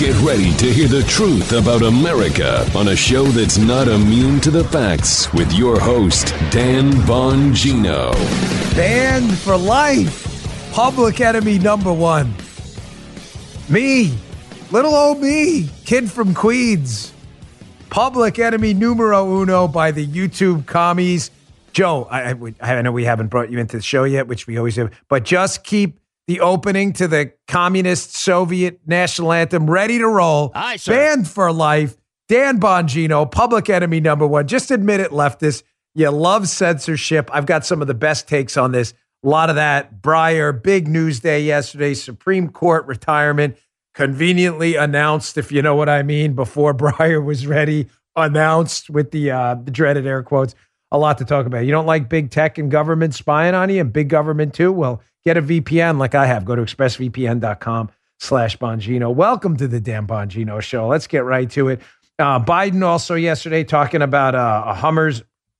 Get ready to hear the truth about America on a show that's not immune to the facts with your host, Dan Bongino. Banned for life. Public enemy number one. Me. Little old me. Kid from Queens. Public enemy numero uno by the YouTube commies. Joe, I know we haven't brought you into the show yet, which we always do, but just keep the opening to the communist Soviet national anthem ready to roll. Aye, sir. Banned for life. Dan Bongino, public enemy number one. Just admit it, leftist. You love censorship. I've got some of the best takes on this. A lot of that. Breyer, big news day yesterday. Supreme Court retirement. Conveniently announced, if you know what I mean, before Breyer was ready, announced with the dreaded air quotes. A lot to talk about. You don't like big tech and government spying on you and big government too? Well, get a VPN like I have. Go to expressvpn.com/Bongino. Welcome to the Dan Bongino Show. Let's get right to it. Biden also yesterday talking about a Hummers.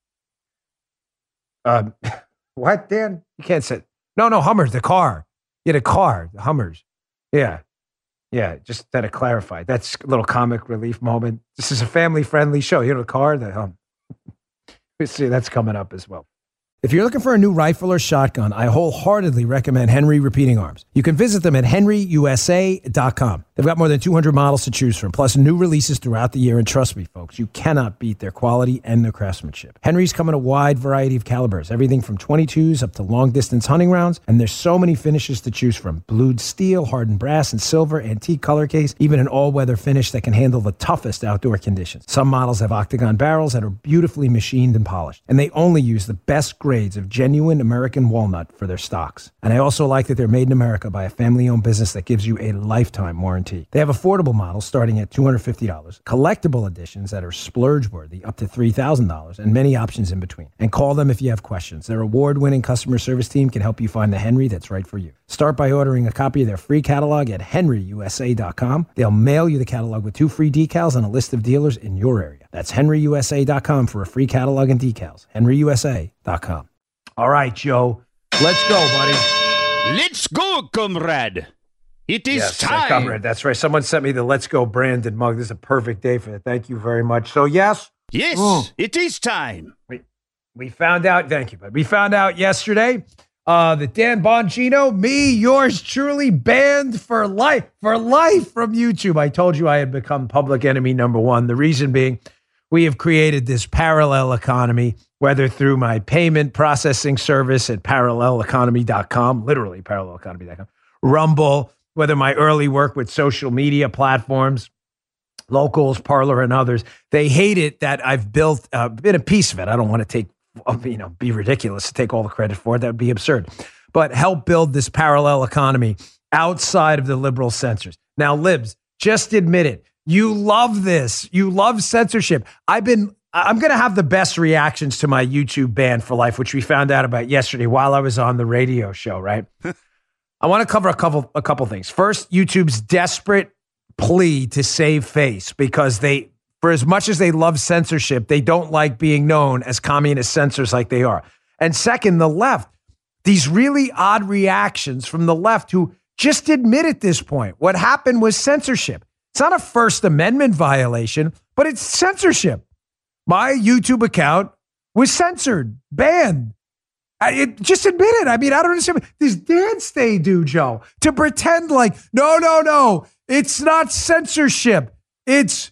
What, Dan? You can't say. No, Hummers, the car. Yeah, the car, the Hummers. Yeah, just that to clarify. That's a little comic relief moment. This is a family-friendly show. You know, the car, the see, that's coming up as well. If you're looking for a new rifle or shotgun, I wholeheartedly recommend Henry Repeating Arms. You can visit them at henryusa.com. They've got more than 200 models to choose from, plus new releases throughout the year. And trust me, folks, you cannot beat their quality and their craftsmanship. Henry's come in a wide variety of calibers, everything from 22s up to long-distance hunting rounds. And there's so many finishes to choose from. Blued steel, hardened brass, and silver, antique color case, even an all-weather finish that can handle the toughest outdoor conditions. Some models have octagon barrels that are beautifully machined and polished. And they only use the best grades of genuine American walnut for their stocks. And I also like that they're made in America by a family-owned business that gives you a lifetime warranty. They have affordable models starting at $250, collectible editions that are splurge-worthy up to $3,000, and many options in between. And call them if you have questions. Their award-winning customer service team can help you find the Henry that's right for you. Start by ordering a copy of their free catalog at henryusa.com. They'll mail you the catalog with 2 free decals and a list of dealers in your area. That's henryusa.com for a free catalog and decals. henryusa.com. All right, Joe. Let's go, buddy. Let's go, comrade. It is time. Comrade. That's right. Someone sent me the Let's Go Brandon mug. This is a perfect day for it. Thank you very much. So, yes. Yes, it is time. We found out. Thank you, bud. We found out yesterday that Dan Bongino, me, yours truly, banned for life from YouTube. I told you I had become public enemy number one. The reason being, we have created this parallel economy, whether through my payment processing service at paralleleconomy.com, literally paralleleconomy.com, Rumble, whether my early work with social media platforms, Locals, Parler, and others. They hate it that I've built, been a piece of it. I don't want to take, be ridiculous to take all the credit for it. That would be absurd. But help build this parallel economy outside of the liberal censors. Now, libs, just admit it. You love this. You love censorship. I'm going to have the best reactions to my YouTube ban for life, which we found out about yesterday while I was on the radio show, right? I want to cover a couple things. First, YouTube's desperate plea to save face because for as much as they love censorship, they don't like being known as communist censors like they are. And second, the left, these really odd reactions from the left who just admit at this point what happened was censorship. It's not a First Amendment violation, but it's censorship. My YouTube account was censored, banned. Just admit it. I mean, I don't understand this dance they do, Joe, to pretend like, no, it's not censorship. It's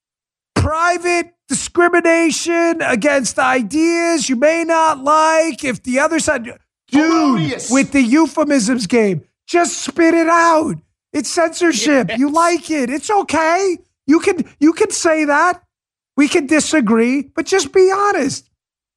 private discrimination against ideas you may not like. If the other side, dude, hilarious. With the euphemisms game, just spit it out. It's censorship. Yes. You like it. It's okay. You can say that. We can disagree, but just be honest.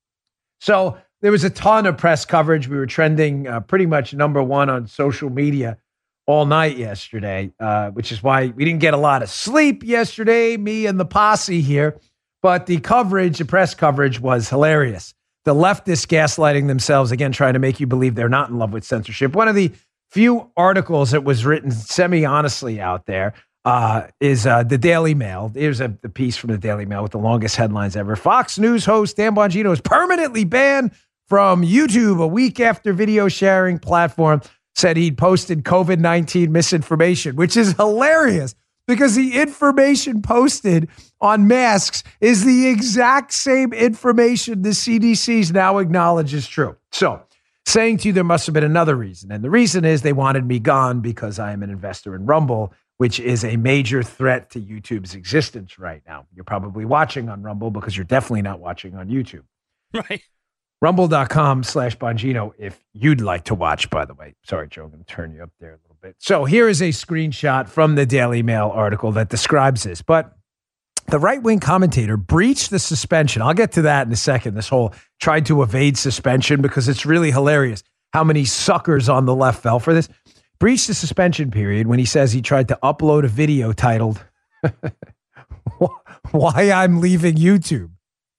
So there was a ton of press coverage. We were trending pretty much number one on social media all night yesterday, which is why we didn't get a lot of sleep yesterday, me and the posse here. But the press coverage was hilarious. The leftists gaslighting themselves, again, trying to make you believe they're not in love with censorship. One of the few articles that was written semi-honestly out there is the Daily Mail. Here's the piece from the Daily Mail with the longest headlines ever. Fox News host Dan Bongino is permanently banned from YouTube a week after video sharing platform said he'd posted COVID-19 misinformation, which is hilarious because the information posted on masks is the exact same information the CDC's now acknowledge is true. So saying to you there must have been another reason. And the reason is they wanted me gone because I am an investor in Rumble, which is a major threat to YouTube's existence right now. You're probably watching on Rumble because you're definitely not watching on YouTube. Right. Rumble.com/Bongino if you'd like to watch, by the way. Sorry, Joe, I'm going to turn you up there a little bit. So here is a screenshot from the Daily Mail article that describes this. But the right-wing commentator breached the suspension. I'll get to that in a second, this whole tried to evade suspension, because it's really hilarious how many suckers on the left fell for this. Breached the suspension period when he says he tried to upload a video titled, Why I'm Leaving YouTube.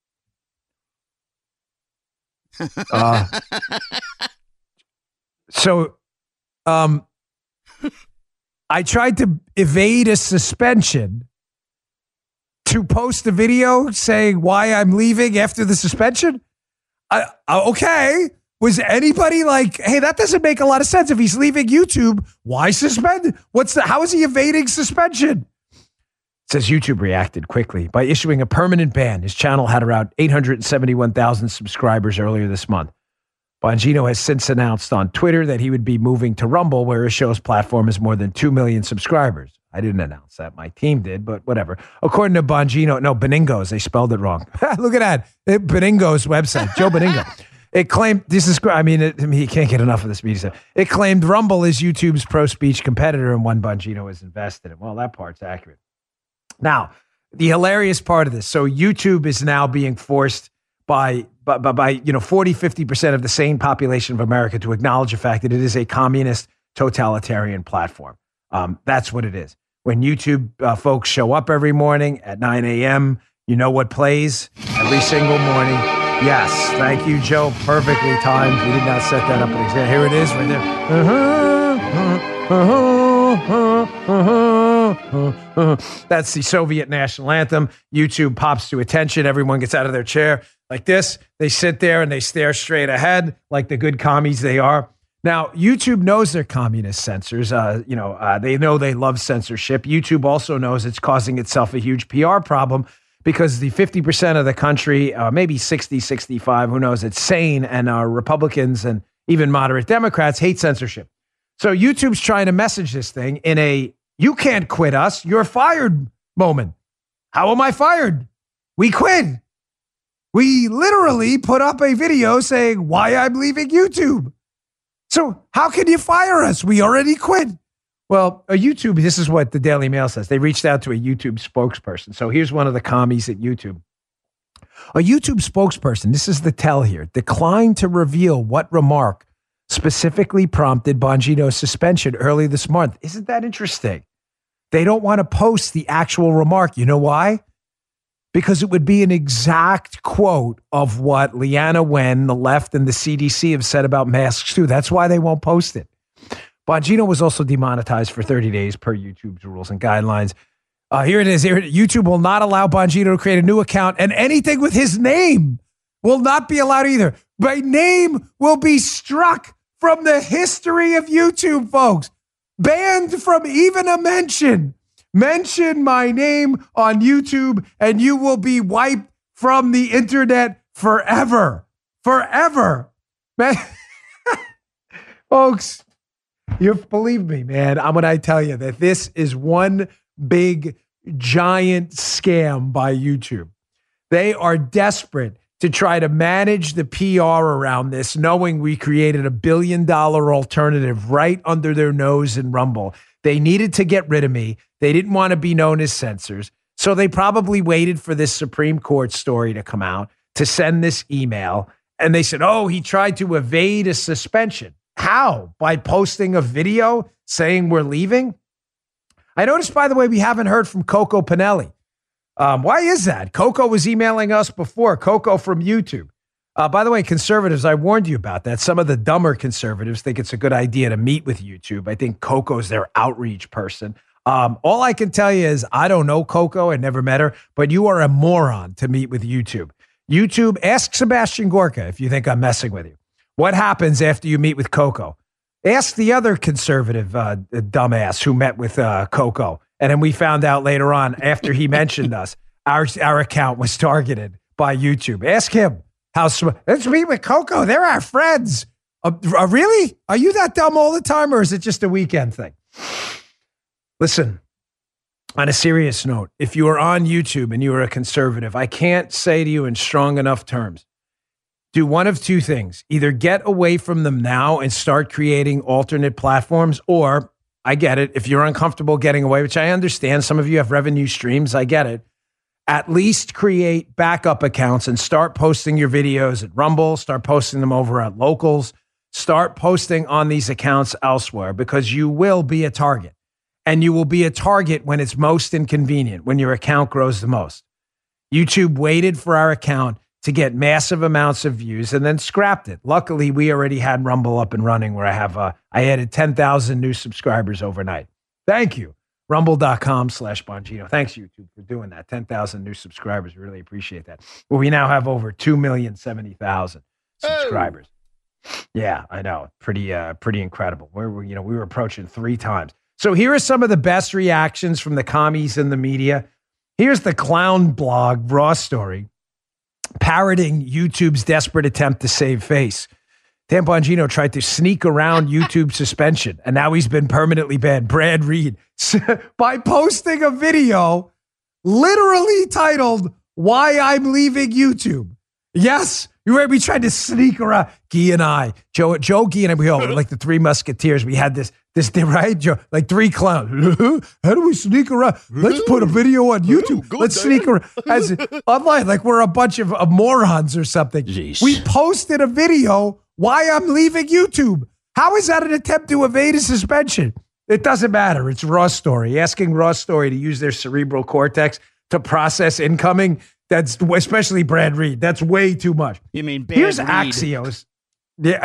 I tried to evade a suspension to post a video saying why I'm leaving after the suspension. Okay. Was anybody like, hey, that doesn't make a lot of sense. If he's leaving YouTube, why suspend? How is he evading suspension? It says YouTube reacted quickly by issuing a permanent ban. His channel had around 871,000 subscribers earlier this month. Bongino has since announced on Twitter that he would be moving to Rumble, where his show's platform has more than 2 million subscribers. I didn't announce that. My team did, but whatever. According to Beningos, they spelled it wrong. Look at that. Beningos website, Joe Beningo. It claimed, he can't get enough of this media. It claimed Rumble is YouTube's pro-speech competitor and one Bongino is invested in. Well, that part's accurate. Now, the hilarious part of this, so YouTube is now being forced by 40-50% of the sane population of America to acknowledge the fact that it is a communist totalitarian platform. That's what it is. When YouTube folks show up every morning at 9 a.m., you know what plays every single morning. Yes, thank you, Joe. Perfectly timed. We did not set that up. Here it is right there. That's the Soviet national anthem. YouTube pops to attention. Everyone gets out of their chair like this. They sit there and they stare straight ahead like the good commies they are. Now, YouTube knows they're communist censors. They know they love censorship. YouTube also knows it's causing itself a huge PR problem because the 50% of the country, maybe 60, 65, who knows, it's sane, and Republicans and even moderate Democrats hate censorship. So YouTube's trying to message this thing in a, you can't quit us, you're fired moment. How am I fired? We quit. We literally put up a video saying why I'm leaving YouTube. So how can you fire us? We already quit. Well, this is what the Daily Mail says. They reached out to a YouTube spokesperson. So here's one of the commies at YouTube. A YouTube spokesperson, this is the tell here, declined to reveal what remark specifically prompted Bongino's suspension early this month. Isn't that interesting? They don't want to post the actual remark. You know why? Because it would be an exact quote of what Leana Wen, the left, and the CDC have said about masks too. That's why they won't post it. Bongino was also demonetized for 30 days per YouTube's rules and guidelines. Here it is. YouTube will not allow Bongino to create a new account, and anything with his name will not be allowed either. My name will be struck from the history of YouTube, folks. Banned from even a mention. Mention my name on YouTube, and you will be wiped from the internet forever. Forever. Man. Folks, you believe me, man. When I tell you that this is one big, giant scam by YouTube. They are desperate to try to manage the PR around this, knowing we created $1 billion alternative right under their nose in Rumble. They needed to get rid of me. They didn't want to be known as censors. So they probably waited for this Supreme Court story to come out to send this email. And they said, oh, he tried to evade a suspension. How? By posting a video saying we're leaving? I noticed, by the way, we haven't heard from Coco Pinelli. Why is that? Coco was emailing us before. Coco from YouTube. By the way, conservatives, I warned you about that. Some of the dumber conservatives think it's a good idea to meet with YouTube. I think Coco's their outreach person. All I can tell you is I don't know Coco. I never met her, but you are a moron to meet with YouTube. YouTube, ask Sebastian Gorka if you think I'm messing with you. What happens after you meet with Coco? Ask the other conservative dumbass who met with Coco. And then we found out later on, after he mentioned us, our account was targeted by YouTube. Ask him how let's meet with Coco. They're our friends. Really? Are you that dumb all the time, or is it just a weekend thing? Listen, on a serious note, if you are on YouTube and you are a conservative, I can't say to you in strong enough terms, do one of two things. Either get away from them now and start creating alternate platforms, or, I get it, if you're uncomfortable getting away, which I understand, some of you have revenue streams, I get it, at least create backup accounts and start posting your videos at Rumble, start posting them over at Locals, start posting on these accounts elsewhere, because you will be a target. And you will be a target when it's most inconvenient, when your account grows the most. YouTube waited for our account to get massive amounts of views and then scrapped it. Luckily, we already had Rumble up and running, where I added 10,000 new subscribers overnight. Thank you. Rumble.com/Bongino. Thanks, YouTube, for doing that. 10,000 new subscribers. Really appreciate that. Well, we now have over 2,070,000 subscribers. Oh. Yeah, I know. Pretty incredible. We were approaching 3 times. So here are some of the best reactions from the commies in the media. Here's the clown blog Raw Story, parroting YouTube's desperate attempt to save face. Dan Bongino tried to sneak around YouTube suspension, and now he's been permanently banned. Brad Reed, by posting a video literally titled, "Why I'm Leaving YouTube." Yes, you heard me trying to sneak around. Guy and I, Joe, Guy and I, we all were like the 3 musketeers. We had this right, Joe, like 3 clowns. How do we sneak around? Let's put a video on YouTube. Let's sneak around as online, like we're a bunch of morons or something. Jeez. We posted a video, "Why I'm Leaving YouTube." How is that an attempt to evade a suspension? It doesn't matter. It's Raw Story. Asking Raw Story to use their cerebral cortex to process incoming. That's especially Brad Reed. That's way too much. You mean Bad Here's Reed. Axios. Yeah,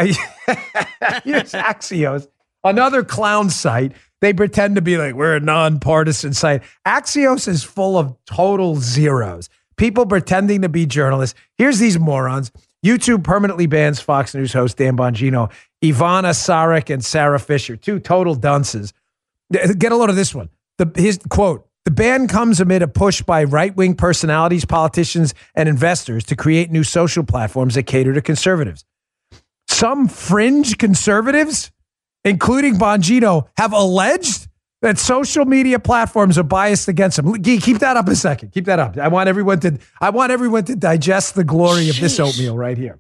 here's Axios, another clown site. They pretend to be like, we're a nonpartisan site. Axios is full of total zeros. People pretending to be journalists. Here's these morons. YouTube permanently bans Fox News host Dan Bongino, Ivana Sarek, and Sarah Fisher, 2 total dunces. Get a load of this one. His quote, "The ban comes amid a push by right-wing personalities, politicians, and investors to create new social platforms that cater to conservatives. Some fringe conservatives, including Bongino, have alleged that social media platforms are biased against them." Keep that up a second. Keep that up. I want everyone to digest the glory of this oatmeal right here.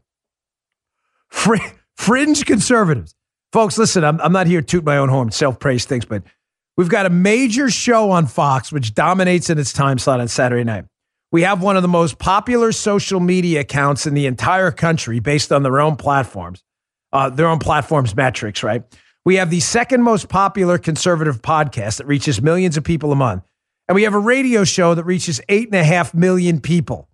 Fringe conservatives. Folks, listen, I'm not here to toot my own horn, self-praise things, but we've got a major show on Fox, which dominates in its time slot on Saturday night. We have one of the most popular social media accounts in the entire country based on their own platforms metrics, right? We have the second most popular conservative podcast that reaches millions of people a month. And we have a radio show that reaches 8.5 million people.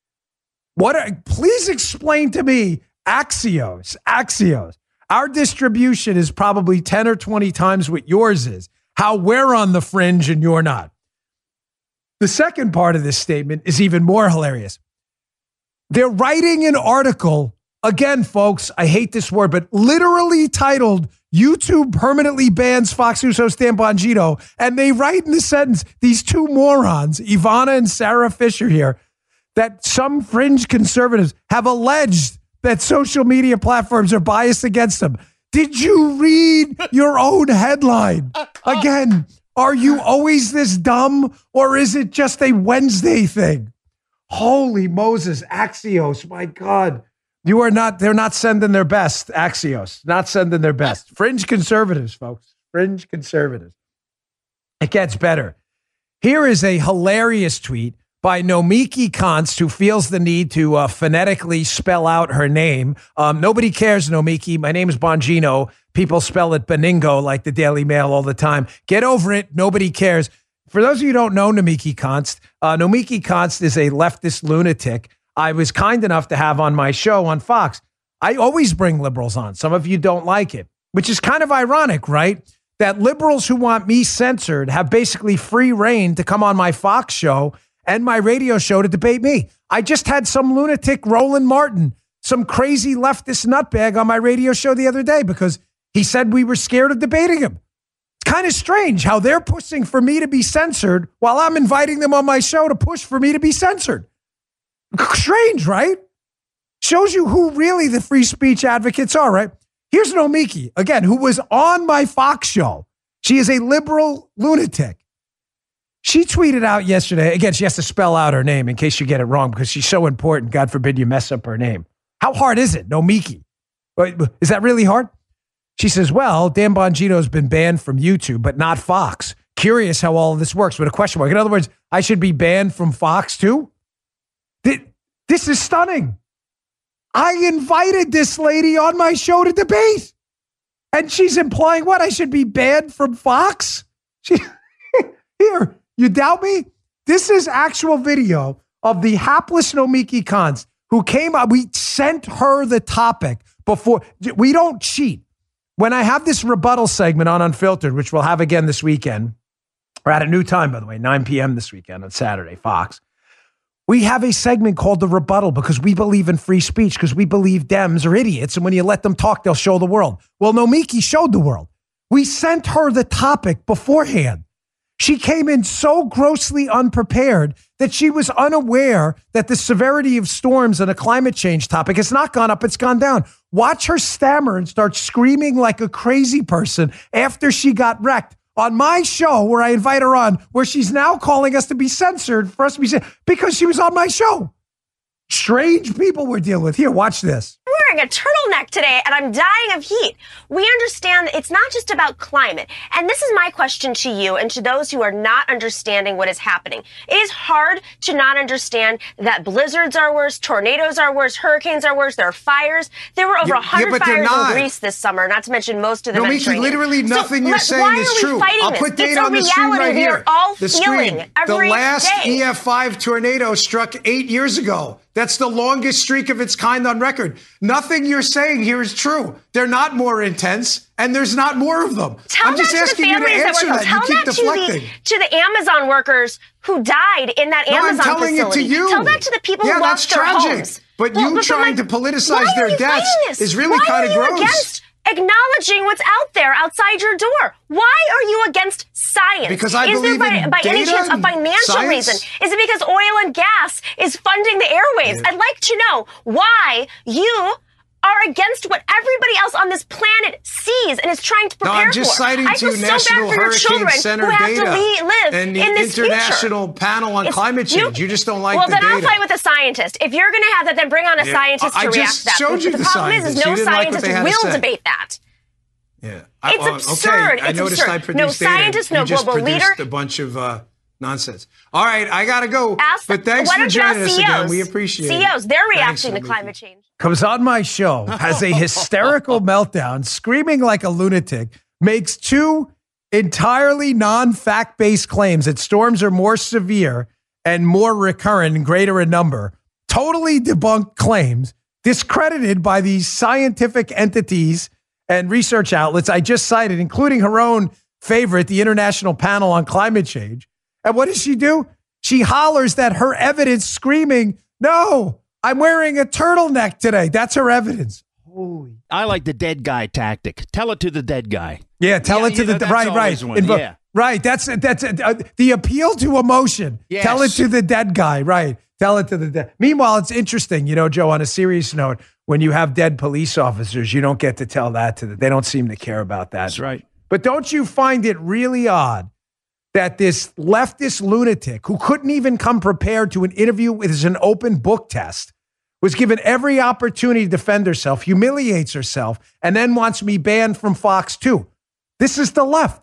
Please explain to me, Axios. Our distribution is probably 10 or 20 times what yours is. How we're on the fringe and you're not. The second part of this statement is even more hilarious. They're writing an article, again, folks, I hate this word, but literally titled, "YouTube permanently bans Fox News host Dan Bongino." And they write in the sentence, these 2 morons, Ivana and Sarah Fisher here, that some fringe conservatives have alleged that social media platforms are biased against them. Did you read your own headline? Again, are you always this dumb, or is it just a Wednesday thing? Holy Moses, Axios, my God. They're not sending their best, Axios. Not sending their best. Fringe conservatives, folks. Fringe conservatives. It gets better. Here is a hilarious tweet by Nomiki Konst, who feels the need to phonetically spell out her name. Nobody cares, Nomiki. My name is Bongino. People spell it Beningo like the Daily Mail all the time. Get over it. Nobody cares. For those of you who don't know Nomiki Konst is a leftist lunatic I was kind enough to have on my show on Fox. I always bring liberals on. Some of you don't like it, which is kind of ironic, right? That liberals who want me censored have basically free reign to come on my Fox show and my radio show to debate me. I just had some lunatic Roland Martin, some crazy leftist nutbag on my radio show the other day because He said we were scared of debating him. It's kind of strange how they're pushing for me to be censored while I'm inviting them on my show to push for me to be censored. Strange, right? Shows you who really the free speech advocates are, right? Here's Nomiki, again, who was on my Fox show. She is a liberal lunatic. She tweeted out yesterday, again, she has to spell out her name in case you get it wrong because she's so important. God forbid you mess up her name. How hard is it, Nomiki? Is that really hard? She says, well, Dan Bongino's been banned from YouTube, but not Fox. Curious how all of this works with a question mark. In other words, I should be banned from Fox too? This is stunning. I invited this lady on my show to debate. And she's implying what? I should be banned from Fox? Here, you doubt me? This is actual video of the hapless Nomiki Konst who came up. We sent her the topic before. We don't cheat. When I have this rebuttal segment on Unfiltered, which we'll have again this weekend, or at a new time, by the way, 9 p.m. this weekend on Saturday, Fox. We have a segment called The Rebuttal because we believe in free speech, because we believe Dems are idiots, and when you let them talk, they'll show the world. Well, Nomiki showed the world. We sent her the topic beforehand. She came in so grossly unprepared that she was unaware that the severity of storms and a climate change topic has not gone up, it's gone down. Watch her stammer and start screaming like a crazy person after she got wrecked on my show where I invite her on, where she's now calling us to be censored for us to be censored because she was on my show. Strange people we're dealing with. Here, watch this. I'm wearing a turtleneck today and I'm dying of heat. We understand that it's not just about climate. And this is my question to you and to those who are not understanding what is happening. It is hard to not understand that blizzards are worse, tornadoes are worse, hurricanes are worse, there are fires. There were over 100 fires in Greece this summer, not to mention most of the Mediterranean. Literally nothing you're saying is true. I'll put data on the screen right here. The screen. The last EF5 tornado struck 8 years ago. That's the longest streak of its kind on record. Nothing you're saying here is true. They're not more intense, and there's not more of them. I'm just asking you to answer that. You keep deflecting. To the Amazon workers who died in that Amazon facility. I'm telling it to you. Tell that to the people who lost their homes. But you trying to politicize their deaths is really kind of gross. Why are you against acknowledging what's out there outside your door? Why are you against science? Because I believe in by any chance a financial reason? Is it because oil and gas is funding the airwaves? I'd like to know why you are against what everybody else on this planet sees and is trying to prepare for. I'm just citing to National Hurricane Center data and the International Panel on Climate Change. You just don't like the data. Well, then I'll fight with a scientist. If you're going to have that, then bring on a scientist to react to that. Showed you the problem is no scientist will debate that. Yeah, it's absurd. I noticed I produced no scientist, no global leader. A bunch of nonsense. All right, I gotta go. But thanks for joining us again. We appreciate it. CEOs, they're reacting to climate change. Comes on my show, has a hysterical meltdown, screaming like a lunatic, makes two entirely non-fact-based claims that storms are more severe and more recurrent and greater in number. Totally debunked claims, discredited by these scientific entities and research outlets I just cited, including her own favorite, the International Panel on Climate Change. And what does she do? She hollers that her evidence, screaming, no, I'm wearing a turtleneck today. That's her evidence. Holy. I like the dead guy tactic. Tell it to the dead guy. Yeah, tell it to the right. Right. That's the appeal to emotion. Yes. Tell it to the dead guy. Right. Tell it to the dead. Meanwhile, it's interesting, Joe, on a serious note, when you have dead police officers, you don't get to tell that to them. They don't seem to care about that. That's right. But don't you find it really odd that this leftist lunatic who couldn't even come prepared to an interview with an open book test was given every opportunity to defend herself, humiliates herself, and then wants me banned from Fox too? This is the left.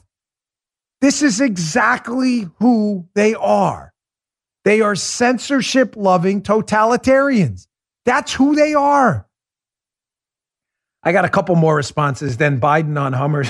This is exactly who they are. They are censorship-loving totalitarians. That's who they are. I got a couple more responses. Then Biden on Hummers.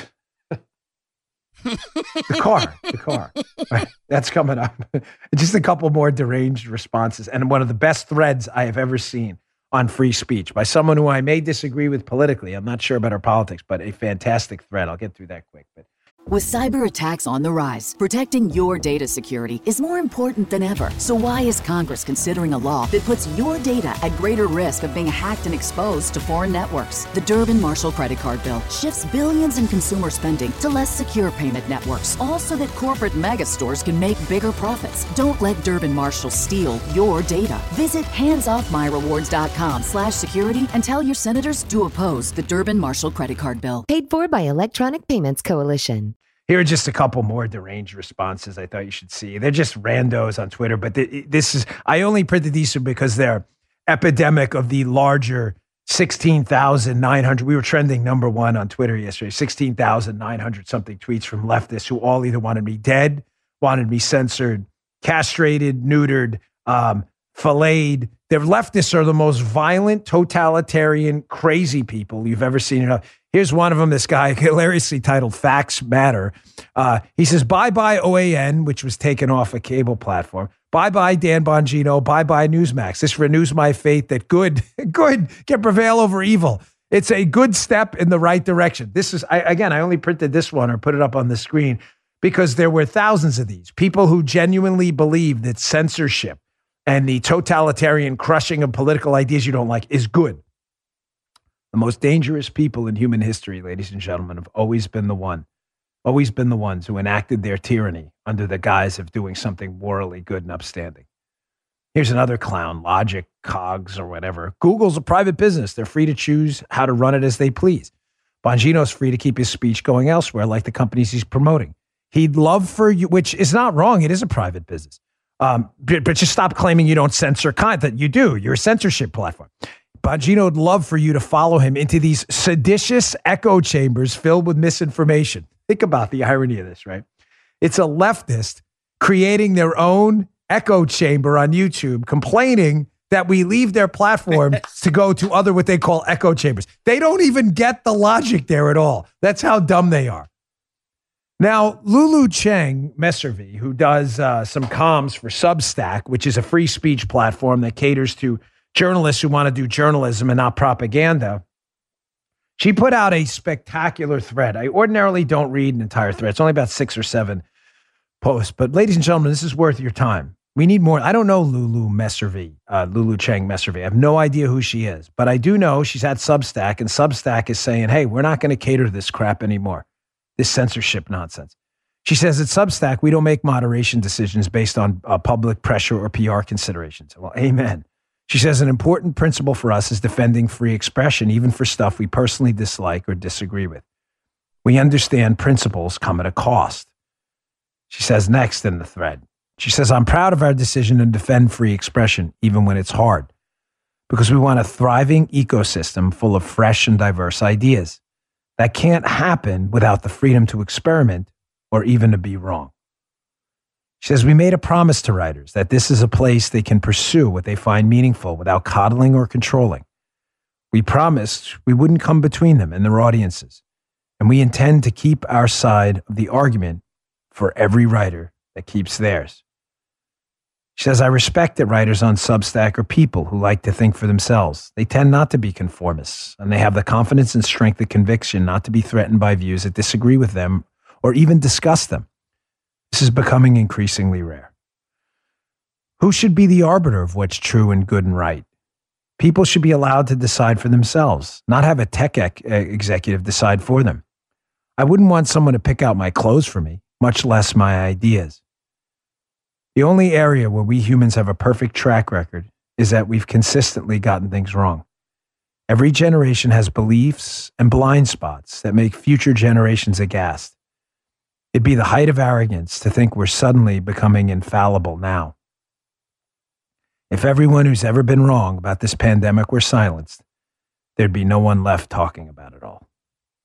The car. Right, that's coming up. Just a couple more deranged responses. And one of the best threads I have ever seen on free speech by someone who I may disagree with politically. I'm not sure about her politics, but a fantastic thread. I'll get through that quick. But With cyber attacks on the rise, protecting your data security is more important than ever. So why is Congress considering a law that puts your data at greater risk of being hacked and exposed to foreign networks? The Durbin-Marshall credit card bill shifts billions in consumer spending to less secure payment networks, all so that corporate mega stores can make bigger profits. Don't let Durbin-Marshall steal your data. Visit handsoffmyrewards.com/security and tell your senators to oppose the Durbin-Marshall credit card bill. Paid for by Electronic Payments Coalition. Here are just a couple more deranged responses I thought you should see. They're just randos on Twitter, but I only printed these because they're epidemic of the larger 16,900. We were trending number one on Twitter yesterday, 16,900 something tweets from leftists who all either wanted me dead, wanted me censored, castrated, neutered, filleted. Their leftists are the most violent, totalitarian, crazy people you've ever seen. Here's one of them, this guy, hilariously titled Facts Matter. He says, bye-bye OAN, which was taken off a cable platform. Bye-bye Dan Bongino. Bye-bye Newsmax. This renews my faith that good can prevail over evil. It's a good step in the right direction. This is, I only printed this one or put it up on the screen because there were thousands of these. People who genuinely believe that censorship and the totalitarian crushing of political ideas you don't like is good. The most dangerous people in human history, ladies and gentlemen, have always been the ones who enacted their tyranny under the guise of doing something morally good and upstanding. Here's another clown, Logic, Cogs, or whatever. Google's a private business. They're free to choose how to run it as they please. Bongino's free to keep his speech going elsewhere, like the companies he's promoting. He'd love for you, which is not wrong. It is a private business. But just stop claiming you don't censor content. You do. You're a censorship platform. Bongino would love for you to follow him into these seditious echo chambers filled with misinformation. Think about the irony of this, right? It's a leftist creating their own echo chamber on YouTube, complaining that we leave their platform to go to other what they call echo chambers. They don't even get the logic there at all. That's how dumb they are. Now, Lulu Cheng Messervy, who does some comms for Substack, which is a free speech platform that caters to journalists who want to do journalism and not propaganda, she put out a spectacular thread. I ordinarily don't read an entire thread. It's only about 6 or 7 posts. But ladies and gentlemen, this is worth your time. We need more. I don't know Lulu Cheng Messervy. I have no idea who she is. But I do know she's at Substack, and Substack is saying, hey, we're not going to cater to this crap anymore, this censorship nonsense. She says at Substack, we don't make moderation decisions based on public pressure or PR considerations. Well, amen. She says an important principle for us is defending free expression, even for stuff we personally dislike or disagree with. We understand principles come at a cost. She says next in the thread, she says, I'm proud of our decision to defend free expression, even when it's hard, because we want a thriving ecosystem full of fresh and diverse ideas. That can't happen without the freedom to experiment or even to be wrong. She says, we made a promise to writers that this is a place they can pursue what they find meaningful without coddling or controlling. We promised we wouldn't come between them and their audiences, and we intend to keep our side of the argument for every writer that keeps theirs. She says, I respect that writers on Substack are people who like to think for themselves. They tend not to be conformists, and they have the confidence and strength of conviction not to be threatened by views that disagree with them or even discuss them. This is becoming increasingly rare. Who should be the arbiter of what's true and good and right? People should be allowed to decide for themselves, not have a tech executive decide for them. I wouldn't want someone to pick out my clothes for me, much less my ideas. The only area where we humans have a perfect track record is that we've consistently gotten things wrong. Every generation has beliefs and blind spots that make future generations aghast. It'd be the height of arrogance to think we're suddenly becoming infallible now. If everyone who's ever been wrong about this pandemic were silenced, there'd be no one left talking about it all.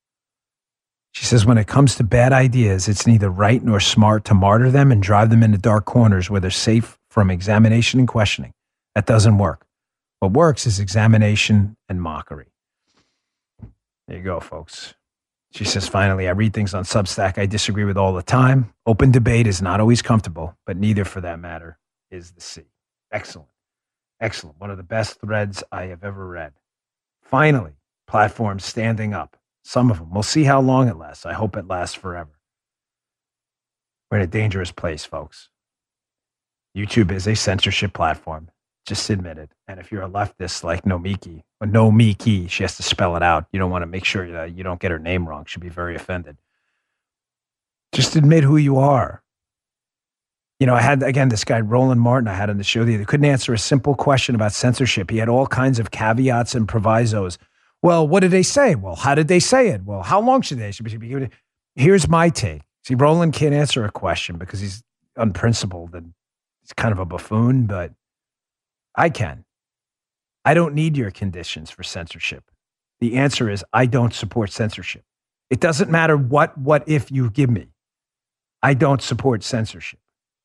She says, when it comes to bad ideas, it's neither right nor smart to martyr them and drive them into dark corners where they're safe from examination and questioning. That doesn't work. What works is examination and mockery. There you go, folks. She says, finally, I read things on Substack I disagree with all the time. Open debate is not always comfortable, but neither, for that matter, is the sea. Excellent. Excellent. One of the best threads I have ever read. Finally, platforms standing up. Some of them. We'll see how long it lasts. I hope it lasts forever. We're in a dangerous place, folks. YouTube is a censorship platform. Just admit it. And if you're a leftist like Nomiki, she has to spell it out. You don't want to make sure that you don't get her name wrong. She'll be very offended. Just admit who you are. You know, I had, again, this guy, Roland Martin, I had on the show the other day, couldn't answer a simple question about censorship. He had all kinds of caveats and provisos. Well, what did they say? Well, how did they say it? Well, how long should they be given it? Here's my take. See, Roland can't answer a question because he's unprincipled and he's kind of a buffoon, but I can. I don't need your conditions for censorship. The answer is I don't support censorship. It doesn't matter what if you give me. I don't support censorship.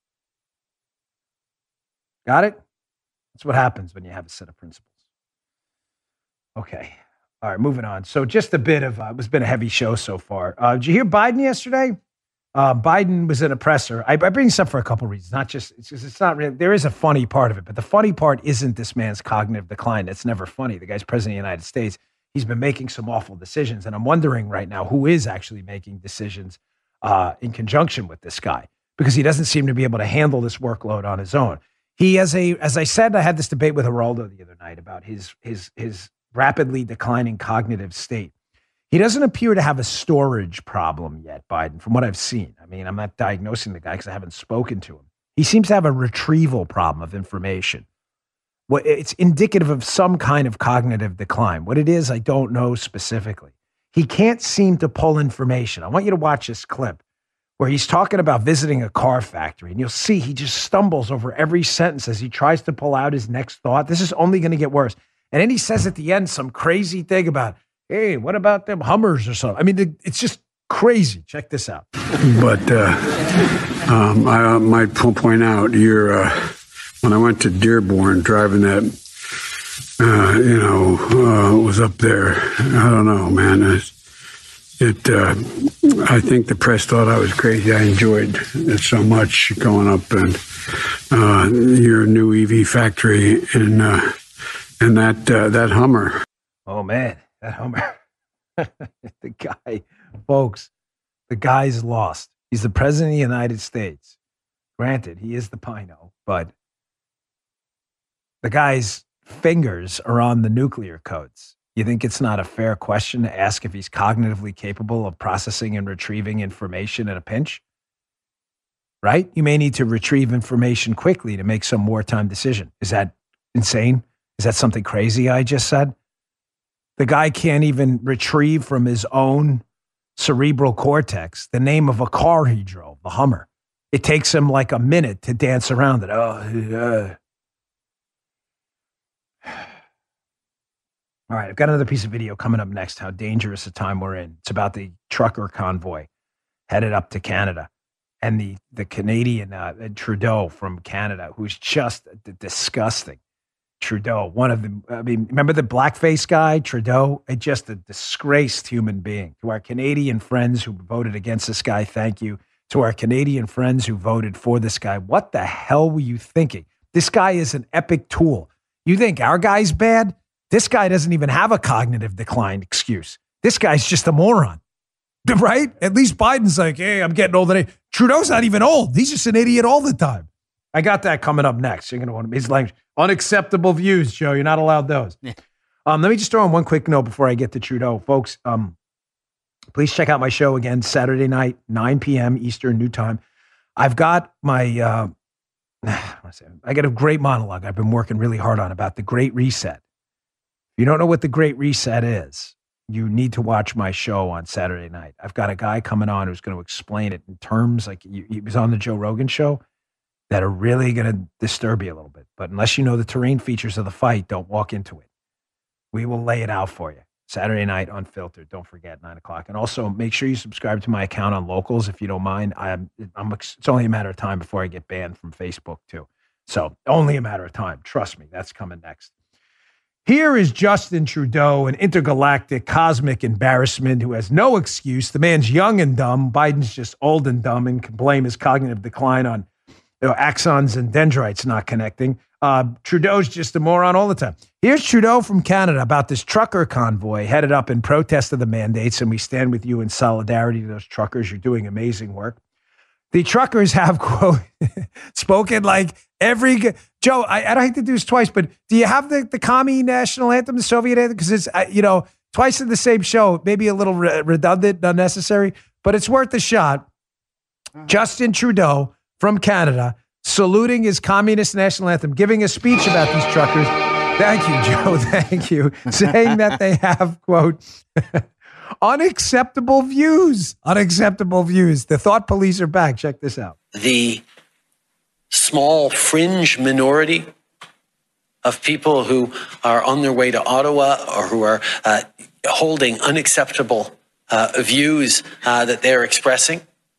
Got it? That's what happens when you have a set of principles. Okay. All right, moving on. So just a bit of, it's been a heavy show so far. Did you hear Biden yesterday? Biden was in a presser. I bring this up for a couple of reasons. Not just, it's not really, there is a funny part of it, but the funny part isn't this man's cognitive decline. That's never funny. The guy's president of the United States. He's been making some awful decisions. And I'm wondering right now who is actually making decisions in conjunction with this guy, because he doesn't seem to be able to handle this workload on his own. He has as I said, I had this debate with Geraldo the other night about his rapidly declining cognitive state. He doesn't appear to have a storage problem yet, Biden, from what I've seen. I mean, I'm not diagnosing the guy because I haven't spoken to him. He seems to have a retrieval problem of information. Well, it's indicative of some kind of cognitive decline. What it is, I don't know specifically. He can't seem to pull information. I want you to watch this clip where he's talking about visiting a car factory, and you'll see he just stumbles over every sentence as he tries to pull out his next thought. This is only going to get worse. And then he says at the end some crazy thing about, hey, what about them Hummers or something? I mean, it's just crazy. Check this out. But I might point out, when I went to Dearborn, driving that, was up there. I don't know, man. I think the press thought I was crazy. I enjoyed it so much going up and your new EV factory and that Hummer. Oh man, that Hummer. The guy, folks, the guy's lost. He's the president of the United States. Granted, he is the Pino, but the guy's fingers are on the nuclear codes. You think it's not a fair question to ask if he's cognitively capable of processing and retrieving information in a pinch? Right? You may need to retrieve information quickly to make some wartime decision. Is that insane? Is that something crazy I just said? The guy can't even retrieve from his own cerebral cortex the name of a car he drove, the Hummer. It takes him like a minute to dance around it. All right, I've got another piece of video coming up next, how dangerous a time we're in. It's about the trucker convoy headed up to Canada and the Canadian Trudeau from Canada, who's just disgusting. Trudeau, remember the blackface guy, Trudeau? Just a disgraced human being. To our Canadian friends who voted against this guy, thank you. To our Canadian friends who voted for this guy, what the hell were you thinking? This guy is an epic tool. You think our guy's bad? This guy doesn't even have a cognitive decline excuse. This guy's just a moron, right? At least Biden's like, hey, I'm getting old. Trudeau's not even old. He's just an idiot all the time. I got that coming up next. You're going to want his language. Unacceptable views, Joe. You're not allowed those. Yeah. Let me just throw in one quick note before I get to Trudeau. Folks, please check out my show again, Saturday night, 9 p.m. Eastern New Time. I've got my, I got a great monologue I've been working really hard on about the Great Reset. If you don't know what the Great Reset is, you need to watch my show on Saturday night. I've got a guy coming on who's going to explain it in terms like he was on the Joe Rogan show that are really going to disturb you a little bit. But unless you know the terrain features of the fight, don't walk into it. We will lay it out for you. Saturday night, Unfiltered. Don't forget, 9 o'clock. And also make sure you subscribe to my account on Locals if you don't mind. It's only a matter of time before I get banned from Facebook too. So only a matter of time. Trust me, that's coming next. Here is Justin Trudeau, an intergalactic cosmic embarrassment who has no excuse. The man's young and dumb. Biden's just old and dumb and can blame his cognitive decline on axons and dendrites not connecting. Trudeau's just a moron all the time. Here's Trudeau from Canada about this trucker convoy headed up in protest of the mandates, and we stand with you in solidarity to those truckers. You're doing amazing work. The truckers have, quote, spoken like every... Joe, I don't hate to do this twice, but do you have the commie national anthem, the Soviet anthem? Because it's, twice in the same show, maybe a little redundant, unnecessary, but it's worth a shot. Justin Trudeau from Canada saluting his communist national anthem, giving a speech about these truckers. Thank you, Joe. Thank you. Saying that they have, quote, unacceptable views. Unacceptable views. The thought police are back. Check this out. The small fringe minority of people who are on their way to Ottawa or who are holding unacceptable views that they're expressing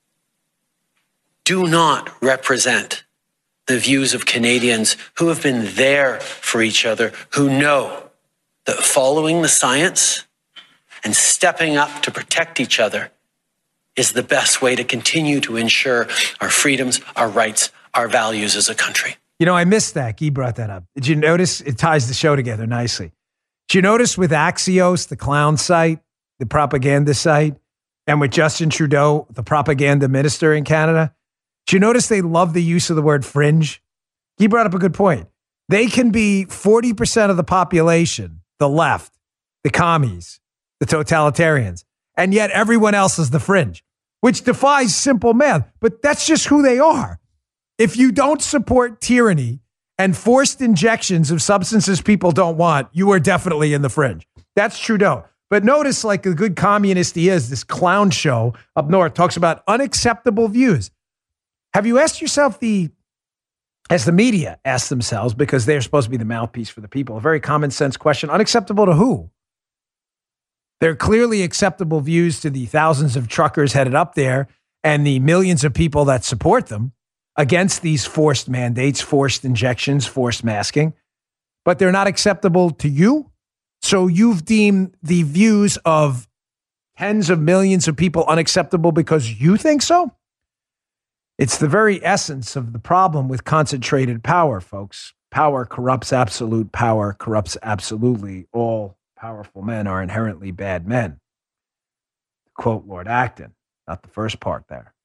do not represent the views of Canadians who have been there for each other, who know that following the science and stepping up to protect each other is the best way to continue to ensure our freedoms, our rights, our values as a country. I missed that. Guy brought that up. Did you notice? It ties the show together nicely. Did you notice with Axios, the clown site, the propaganda site, and with Justin Trudeau, the propaganda minister in Canada, did you notice they love the use of the word fringe? He brought up a good point. They can be 40% of the population, the left, the commies, the totalitarians, and yet everyone else is the fringe, which defies simple math, but that's just who they are. If you don't support tyranny and forced injections of substances people don't want, you are definitely in the fringe. That's Trudeau. But notice, like a good communist he is, this clown show up north talks about unacceptable views. Have you asked yourself as the media ask themselves, because they're supposed to be the mouthpiece for the people, a very common sense question, unacceptable to who? They're clearly acceptable views to the thousands of truckers headed up there and the millions of people that support them against these forced mandates, forced injections, forced masking, but they're not acceptable to you. So you've deemed the views of tens of millions of people unacceptable because you think so? It's the very essence of the problem with concentrated power, folks. Power corrupts absolute. Power corrupts absolutely. All powerful men are inherently bad men. To quote Lord Acton, not the first part there.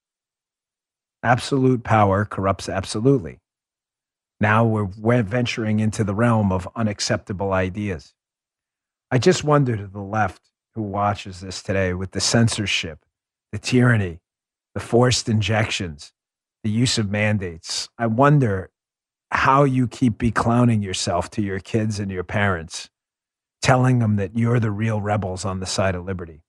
Absolute power corrupts absolutely. Now we're venturing into the realm of unacceptable ideas. I just wonder to the left who watches this today with the censorship, the tyranny, the forced injections, the use of mandates. I wonder how you keep beclowning yourself to your kids and your parents, telling them that you're the real rebels on the side of liberty.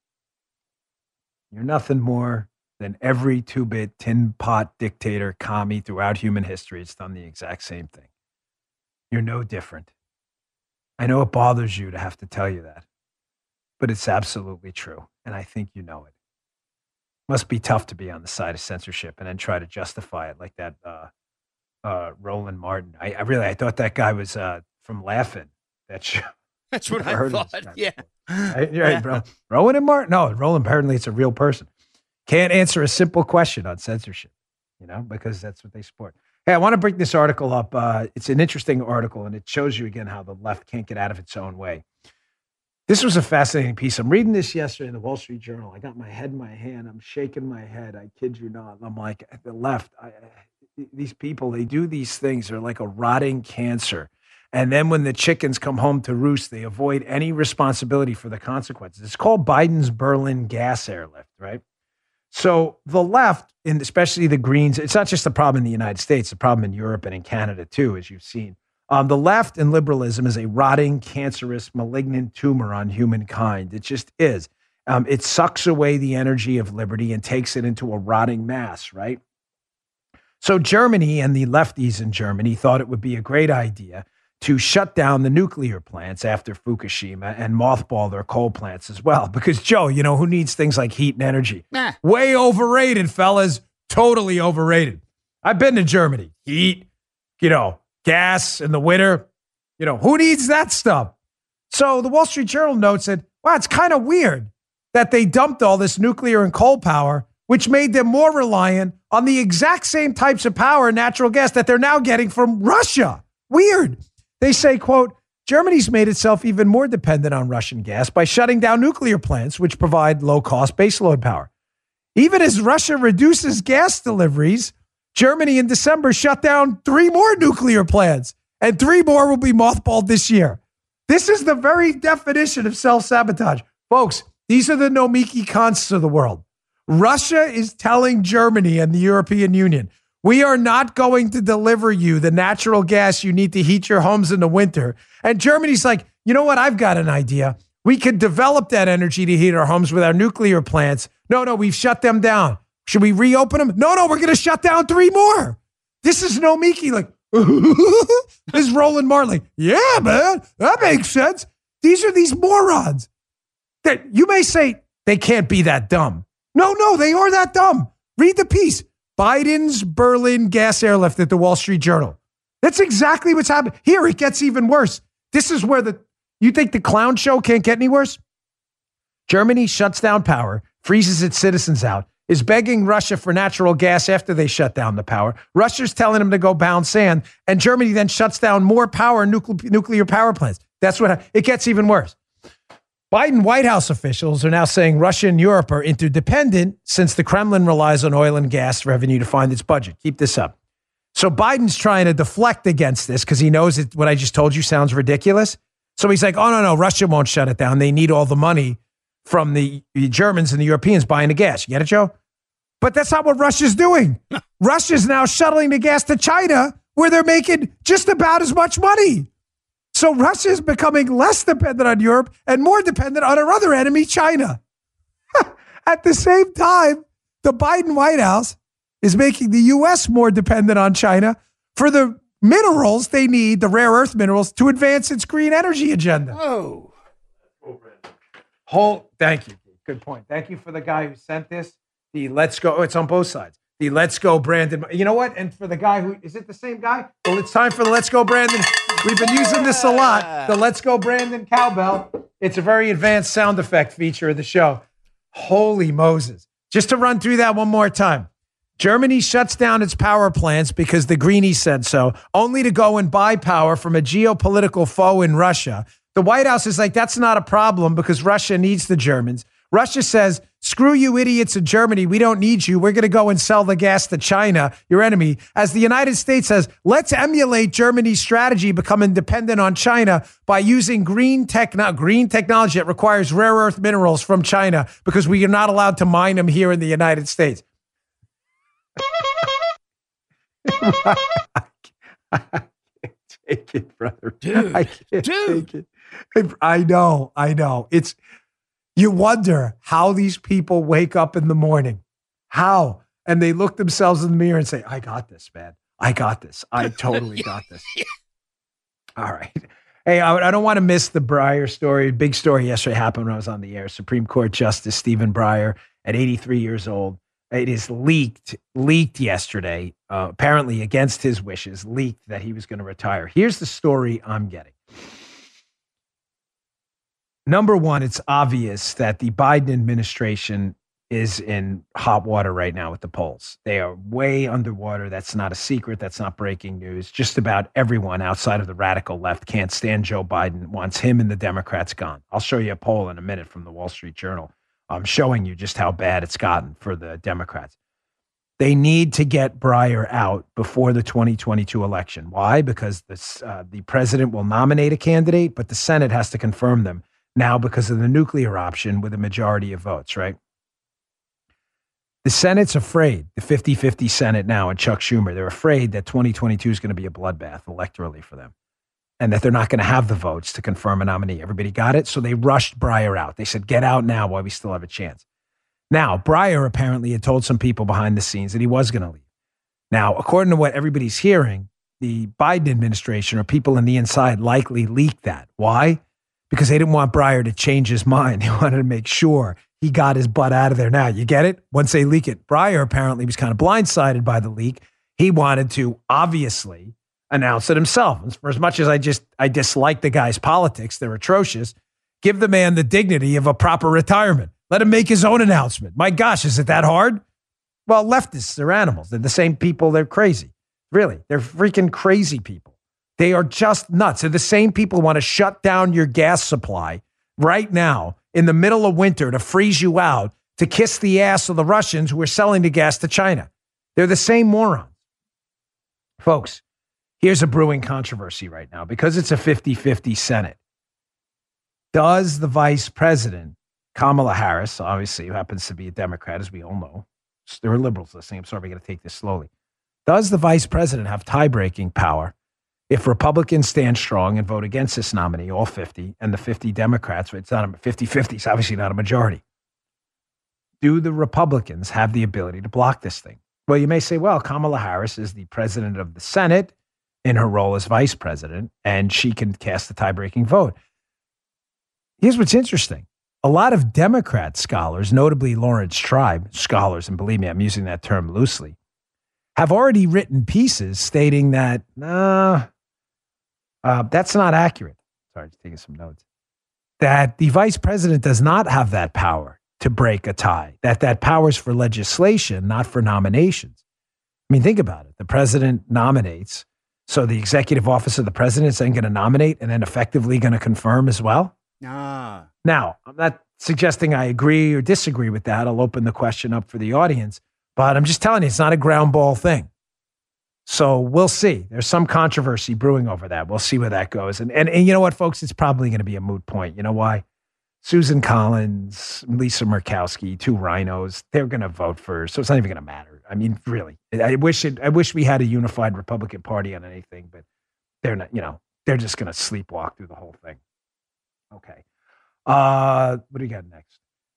You're nothing more than every two-bit tin pot dictator commie throughout human history. It's done the exact same thing. You're no different. I know it bothers you to have to tell you that, but it's absolutely true, and I think you know it. Must be tough to be on the side of censorship and then try to justify it like that Roland Martin. I thought that guy was from Laughing. That show. That's what I thought, yeah. Right, bro. Rowan and Martin? No, Roland, apparently it's a real person. Can't answer a simple question on censorship, because that's what they support. Hey, I want to bring this article up. It's an interesting article, and it shows you again how the left can't get out of its own way. This was a fascinating piece. I'm reading this yesterday in the Wall Street Journal. I got my head in my hand. I'm shaking my head. I kid you not. I'm like, the left, these people, they do these things. They're like a rotting cancer. And then when the chickens come home to roost, they avoid any responsibility for the consequences. It's called Biden's Berlin gas airlift, right? So the left, and especially the Greens, it's not just a problem in the United States, it's a problem in Europe and in Canada too, as you've seen. The left and liberalism is a rotting, cancerous, malignant tumor on humankind. It just is. It sucks away the energy of liberty and takes it into a rotting mass, right? So Germany and the lefties in Germany thought it would be a great idea to shut down the nuclear plants after Fukushima and mothball their coal plants as well. Because, Joe, who needs things like heat and energy? Nah. Way overrated, fellas. Totally overrated. I've been to Germany. Heat, gas in the winter. Who needs that stuff? So the Wall Street Journal notes that, wow, it's kind of weird that they dumped all this nuclear and coal power, which made them more reliant on the exact same types of power, natural gas, that they're now getting from Russia. Weird. They say, quote, Germany's made itself even more dependent on Russian gas by shutting down nuclear plants, which provide low-cost baseload power. Even as Russia reduces gas deliveries, Germany in December shut down 3 more nuclear plants, and 3 more will be mothballed this year. This is the very definition of self-sabotage. Folks, these are the Nomiki Konsts of the world. Russia is telling Germany and the European Union, we are not going to deliver you the natural gas you need to heat your homes in the winter. And Germany's like, you know what? I've got an idea. We could develop that energy to heat our homes with our nuclear plants. No, we've shut them down. Should we reopen them? No, we're going to shut down 3 more. This is Nomiki like, this is Roland Martin like, yeah, man, that makes sense. These are these morons that you may say they can't be that dumb. No, they are that dumb. Read the piece. Biden's Berlin gas airlift at the Wall Street Journal. That's exactly what's happening. Here, it gets even worse. This is where you think the clown show can't get any worse? Germany shuts down power, freezes its citizens out, is begging Russia for natural gas after they shut down the power. Russia's telling them to go pound sand, and Germany then shuts down more power nuclear power plants. That's what it gets even worse. Biden White House officials are now saying Russia and Europe are interdependent since the Kremlin relies on oil and gas revenue to fund its budget. Keep this up. So Biden's trying to deflect against this because he knows what I just told you sounds ridiculous. So he's like, oh, no, Russia won't shut it down. They need all the money from the Germans and the Europeans buying the gas. You get it, Joe? But that's not what Russia's doing. Russia's now shuttling the gas to China where they're making just about as much money. So Russia is becoming less dependent on Europe and more dependent on our other enemy, China. At the same time, the Biden White House is making the U.S. more dependent on China for the minerals they need, the rare earth minerals, to advance its green energy agenda. Thank you. Good point. Thank you for the guy who sent this. The Let's Go. It's on both sides. The Let's Go Brandon. You know what? And for the guy who, is it the same guy? Well, it's time for the Let's Go Brandon. We've been using this a lot. The Let's Go Brandon cowbell. It's a very advanced sound effect feature of the show. Holy Moses. Just to run through that one more time. Germany shuts down its power plants because the Greenies said so, only to go and buy power from a geopolitical foe in Russia. The White House is like, that's not a problem because Russia needs the Germans. Russia says, screw you idiots in Germany. We don't need you. We're going to go and sell the gas to China, your enemy. As the United States says, let's emulate Germany's strategy, becoming dependent on China by using green technology that requires rare earth minerals from China because we are not allowed to mine them here in the United States. I can't take it, brother. Dude, I can't take it. I know. It's, you wonder how these people wake up in the morning. How? And they look themselves in the mirror and say, I got this, man. I got this. I totally got this. All right. Hey, I don't want to miss the Breyer story. Big story yesterday happened when I was on the air. Supreme Court Justice Stephen Breyer, at 83 years old. It is leaked yesterday, apparently against his wishes, leaked that he was going to retire. Here's the story I'm getting. Number one, it's obvious that the Biden administration is in hot water right now with the polls. They are way underwater. That's not a secret. That's not breaking news. Just about everyone outside of the radical left can't stand Joe Biden, wants him and the Democrats gone. I'll show you a poll in a minute from the Wall Street Journal. I'm showing you just how bad it's gotten for the Democrats. They need to get Breyer out before the 2022 election. Why? Because the president will nominate a candidate, but the Senate has to confirm them now because of the nuclear option with a majority of votes, right? The Senate's afraid, the 50-50 Senate now and Chuck Schumer, they're afraid that 2022 is going to be a bloodbath electorally for them and that they're not going to have the votes to confirm a nominee. Everybody got it? So they rushed Breyer out. They said, get out now while we still have a chance. Now, Breyer apparently had told some people behind the scenes that he was going to leave. Now, according to what everybody's hearing, the Biden administration or people in the inside likely leaked that. Why? Because they didn't want Breyer to change his mind. They wanted to make sure he got his butt out of there now. You get it? Once they leak it. Breyer apparently was kind of blindsided by the leak. He wanted to obviously announce it himself. For as much as I dislike the guy's politics, they're atrocious, give the man the dignity of a proper retirement. Let him make his own announcement. My gosh, is it that hard? Well, leftists are animals. They're the same people. They're crazy. Really, they're freaking crazy people. They are just nuts. They're the same people who want to shut down your gas supply right now in the middle of winter to freeze you out to kiss the ass of the Russians who are selling the gas to China. They're the same morons. Folks, here's a brewing controversy right now because it's a 50-50 Senate. Does the vice president, Kamala Harris, obviously, who happens to be a Democrat, as we all know, there are liberals listening. I'm sorry, we're going to take this slowly. Does the vice president have tie-breaking power if Republicans stand strong and vote against this nominee, all 50, and the 50 Democrats, it's not a 50-50, it's obviously not a majority. Do the Republicans have the ability to block this thing? Well, you may say, well, Kamala Harris is the president of the Senate in her role as vice president, and she can cast a tie-breaking vote. Here's what's interesting. A lot of Democrat scholars, notably Lawrence Tribe scholars, and believe me, I'm using that term loosely, have already written pieces stating that, that's not accurate. Sorry, just taking some notes. That the vice president does not have that power to break a tie, that power is for legislation, not for nominations. I mean, think about it. The president nominates, so the executive office of the president is then going to nominate and then effectively going to confirm as well? Now, I'm not suggesting I agree or disagree with that. I'll open the question up for the audience, but I'm just telling you, it's not a ground ball thing. So we'll see. There's some controversy brewing over that. We'll see where that goes. And you know what, folks? It's probably going to be a moot point. You know why? Susan Collins, Lisa Murkowski, two rhinos, they're going to vote for, so it's not even going to matter. I mean, really, I wish we had a unified Republican Party on anything, but they're not, they're just going to sleepwalk through the whole thing. Okay. What do you got next?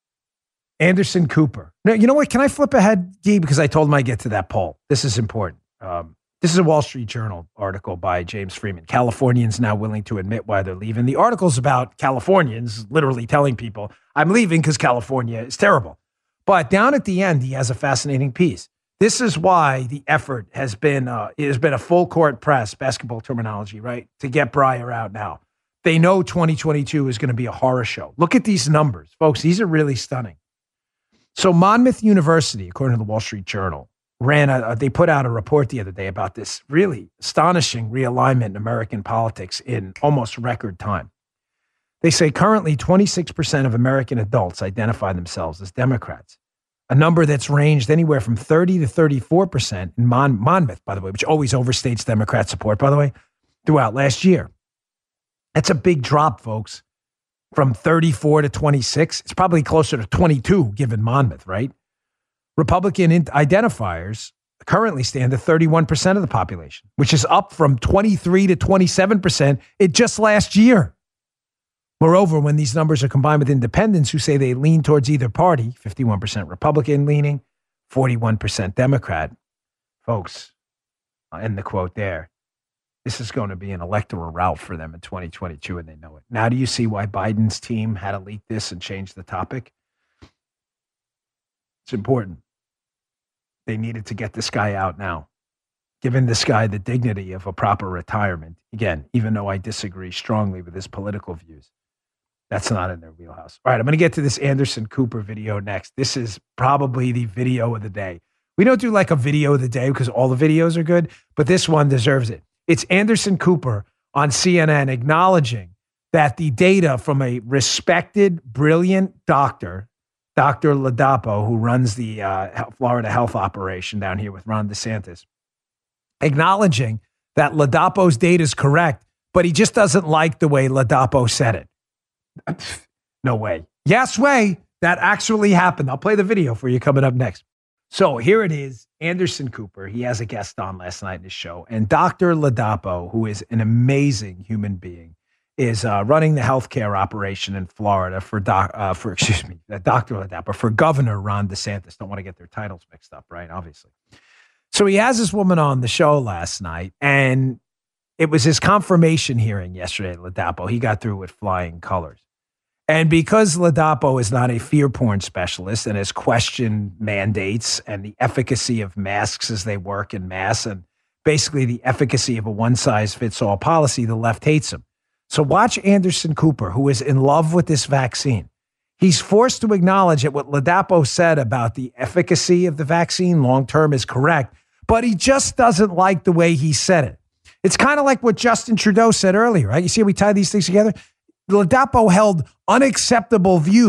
Anderson Cooper. Now, you know what? Can I flip ahead, Guy? Because I told him I'd get to that poll. This is important. This is a Wall Street Journal article by James Freeman. Californians now willing to admit why they're leaving. The article's about Californians literally telling people, I'm leaving because California is terrible. But down at the end, he has a fascinating piece. This is why the effort has been a full court press, basketball terminology, right, to get Breyer out now. They know 2022 is going to be a horror show. Look at these numbers, folks. These are really stunning. So Monmouth University, according to the Wall Street Journal, they put out a report the other day about this really astonishing realignment in American politics in almost record time. They say currently 26% of American adults identify themselves as Democrats, a number that's ranged anywhere from 30 to 34% in Monmouth, by the way, which always overstates Democrat support, by the way, throughout last year. That's a big drop, folks, from 34 to 26. It's probably closer to 22 given Monmouth, right? Republican identifiers currently stand at 31% of the population, which is up from 23 to 27% in just last year. Moreover, when these numbers are combined with independents who say they lean towards either party, 51% Republican leaning, 41% Democrat, folks, I'll end the quote there. This is going to be an electoral rout for them in 2022, and they know it. Now, do you see why Biden's team had to leak this and change the topic? It's important. They needed to get this guy out now, giving this guy the dignity of a proper retirement. Again, even though I disagree strongly with his political views, that's not in their wheelhouse. All right, I'm going to get to this Anderson Cooper video next. This is probably the video of the day. We don't do like a video of the day because all the videos are good, but this one deserves it. It's Anderson Cooper on CNN acknowledging that the data from a respected, brilliant doctor, Dr. Ladapo, who runs the Florida health operation down here with Ron DeSantis, acknowledging that Ladapo's data is correct, but he just doesn't like the way Ladapo said it. No way. Yes way. That actually happened. I'll play the video for you coming up next. So here it is, Anderson Cooper. He has a guest on last night in his show. And Dr. Ladapo, who is an amazing human being, is running the healthcare operation in Florida for Dr. Ladapo, for Governor Ron DeSantis. Don't want to get their titles mixed up, right? Obviously. So he has this woman on the show last night, and it was his confirmation hearing yesterday, Ladapo. He got through with flying colors. And because Ladapo is not a fear porn specialist and has questioned mandates and the efficacy of masks as they work in mass and basically the efficacy of a one-size-fits-all policy, the left hates him. So watch Anderson Cooper, who is in love with this vaccine. He's forced to acknowledge that what Ladapo said about the efficacy of the vaccine long-term is correct, but he just doesn't like the way he said it. It's kind of like what Justin Trudeau said earlier, right? You see how we tie these things together? Ladapo held unacceptable views.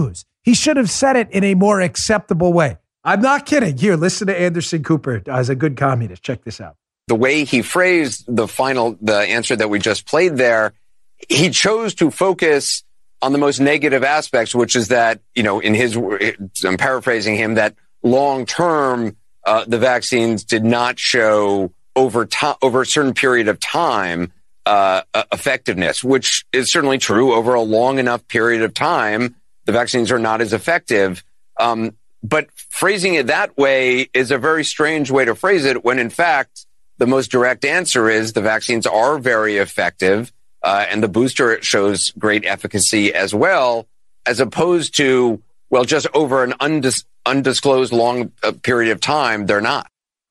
He should have said it in a more acceptable way. I'm not kidding. Here, listen to Anderson Cooper as a good communist. Check this out. The way he phrased the answer that we just played there, he chose to focus on the most negative aspects, which is that, I'm paraphrasing him, that long term, the vaccines did not show over a certain period of time, effectiveness, which is certainly true. Over a long enough period of time, the vaccines are not as effective. But phrasing it that way is a very strange way to phrase it when, in fact, the most direct answer is the vaccines are very effective, and the booster shows great efficacy as well, as opposed to, well, just over an undisclosed long period of time, they're not.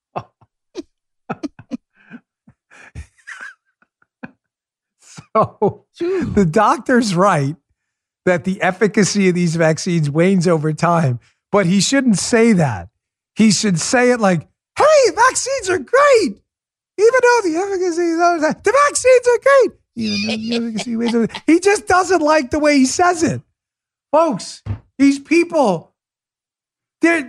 So the doctor's right that the efficacy of these vaccines wanes over time, but he shouldn't say that. He should say it like, hey, vaccines are great. Even though the efficacy, the vaccines are great. Even though the efficacy wanes over time. He just doesn't like the way he says it. Folks, these people, again,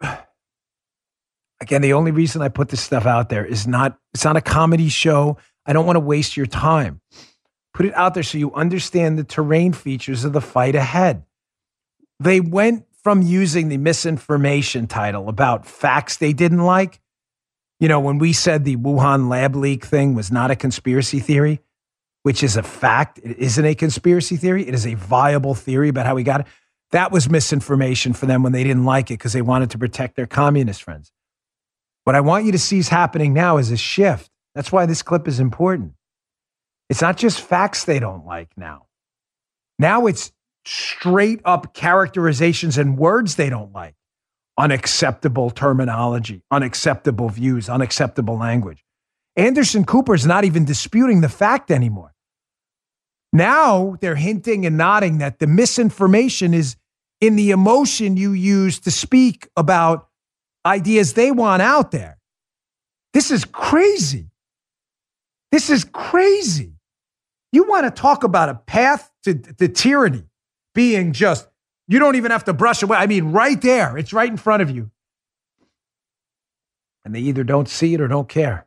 the only reason I put this stuff out there is it's not a comedy show. I don't want to waste your time. Put it out there so you understand the terrain features of the fight ahead. They went from using the misinformation title about facts they didn't like. When we said the Wuhan lab leak thing was not a conspiracy theory, which is a fact, it isn't a conspiracy theory. It is a viable theory about how we got it. That was misinformation for them when they didn't like it because they wanted to protect their communist friends. What I want you to see is happening now is a shift. That's why this clip is important. It's not just facts they don't like now. Now it's straight up characterizations and words they don't like. Unacceptable terminology, unacceptable views, unacceptable language. Anderson Cooper's not even disputing the fact anymore. Now they're hinting and nodding that the misinformation is in the emotion you use to speak about ideas they want out there. This is crazy. This is crazy. You want to talk about a path to tyranny being just, you don't even have to brush away. I mean, right there. It's right in front of you. And they either don't see it or don't care.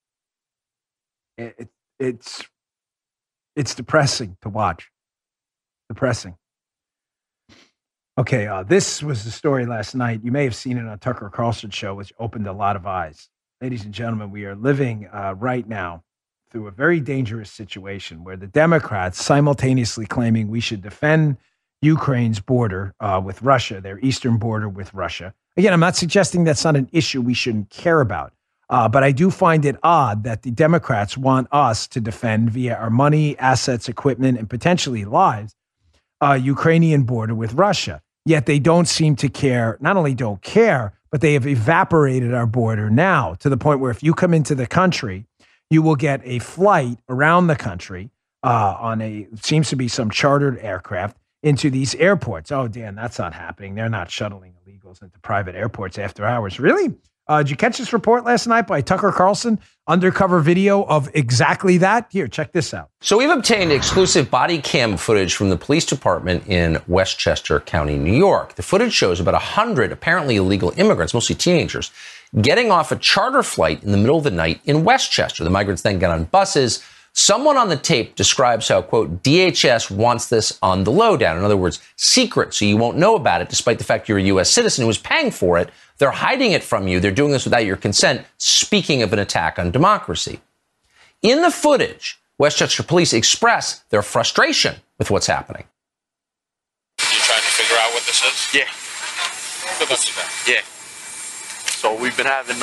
It's depressing to watch. Depressing. Okay, this was the story last night. You may have seen it on Tucker Carlson show, which opened a lot of eyes. Ladies and gentlemen, we are living right now through a very dangerous situation where the Democrats simultaneously claiming we should defend Ukraine's border with Russia, their eastern border with Russia. Again, I'm not suggesting that's not an issue we shouldn't care about, but I do find it odd that the Democrats want us to defend via our money, assets, equipment, and potentially lives, Ukrainian border with Russia. Yet they don't seem to care, not only don't care, but they have evaporated our border now to the point where if you come into the country, you will get a flight around the country on seems to be some chartered aircraft into these airports. Oh, Dan, that's not happening. They're not shuttling illegals into private airports after hours. Really? Did you catch this report last night by Tucker Carlson? Undercover video of exactly that? Here, check this out. So we've obtained exclusive body cam footage from the police department in Westchester County, New York. The footage shows about 100 apparently illegal immigrants, mostly teenagers, getting off a charter flight in the middle of the night in Westchester. The migrants then get on buses. Someone on the tape describes how, quote, DHS wants this on the lowdown. In other words, secret, so you won't know about it, despite the fact you're a U.S. citizen who is paying for it. They're hiding it from you. They're doing this without your consent, speaking of an attack on democracy. In the footage, Westchester police express their frustration with what's happening. You trying to figure out what this is? Yeah. Good luck with that. Yeah. So we've been having,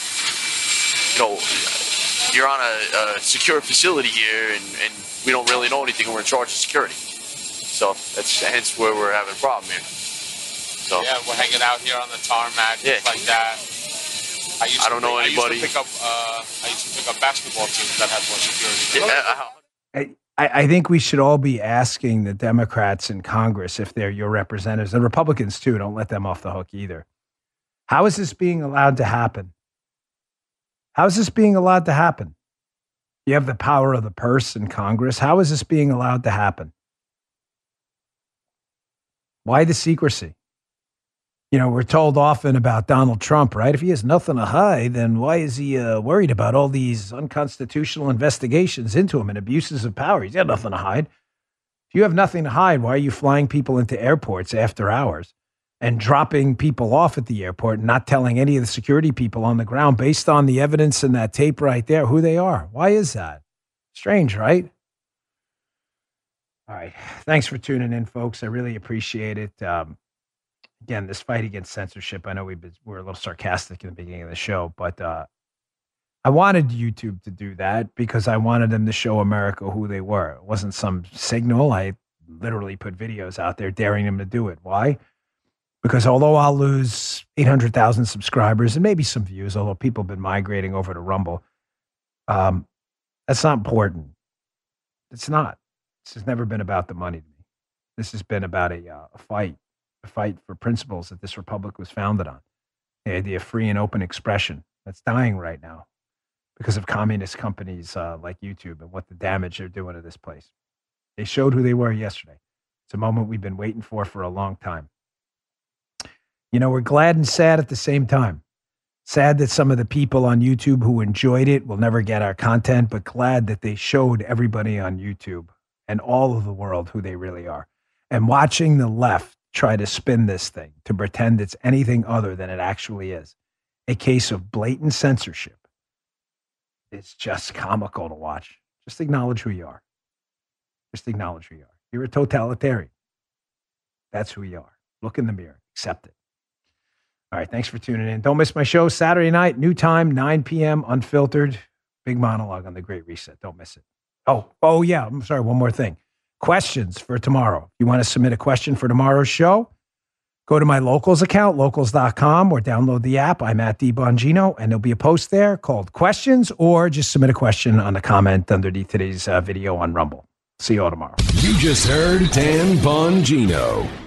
you're on a secure facility here, and we don't really know anything. We're in charge of security. So that's hence where we're having a problem here. So yeah, we're hanging out here on the tarmac, just like that. I don't know anybody. I used to pick up basketball teams that had more security. I think we should all be asking the Democrats in Congress if they're your representatives, the Republicans too. Don't let them off the hook either. How is this being allowed to happen? How is this being allowed to happen? You have the power of the purse in Congress. How is this being allowed to happen? Why the secrecy? You know, we're told often about Donald Trump, right? If he has nothing to hide, then why is he worried about all these unconstitutional investigations into him and abuses of power? He's got nothing to hide. If you have nothing to hide, why are you flying people into airports after hours and dropping people off at the airport and not telling any of the security people on the ground based on the evidence in that tape right there who they are? Why is that? Strange, right? All right. Thanks for tuning in, folks. I really appreciate it. Again, this fight against censorship, I know we're a little sarcastic in the beginning of the show, but I wanted YouTube to do that because I wanted them to show America who they were. It wasn't some signal. I literally put videos out there daring them to do it. Why? Because although I'll lose 800,000 subscribers and maybe some views, although people have been migrating over to Rumble, that's not important. It's not. This has never been about the money to me. This has been about a fight for principles that this republic was founded on. The idea of free and open expression that's dying right now because of communist companies like YouTube and what the damage they're doing to this place. They showed who they were yesterday. It's a moment we've been waiting for a long time. You know, we're glad and sad at the same time. Sad that some of the people on YouTube who enjoyed it will never get our content, but glad that they showed everybody on YouTube and all of the world who they really are. And watching the left try to spin this thing to pretend it's anything other than it actually is, a case of blatant censorship, it's just comical to watch. Just acknowledge who you are. Just acknowledge who you are. You're a totalitarian. That's who you are. Look in the mirror. Accept it. All right, thanks for tuning in. Don't miss my show Saturday night, new time, 9 p.m., unfiltered. Big monologue on the Great Reset. Don't miss it. Oh yeah, I'm sorry, one more thing. Questions for tomorrow. If you want to submit a question for tomorrow's show, go to my Locals account, locals.com, or download the app. I'm at DBongino, and there'll be a post there called Questions, or just submit a question on the comment underneath today's video on Rumble. See you all tomorrow. You just heard Dan Bongino.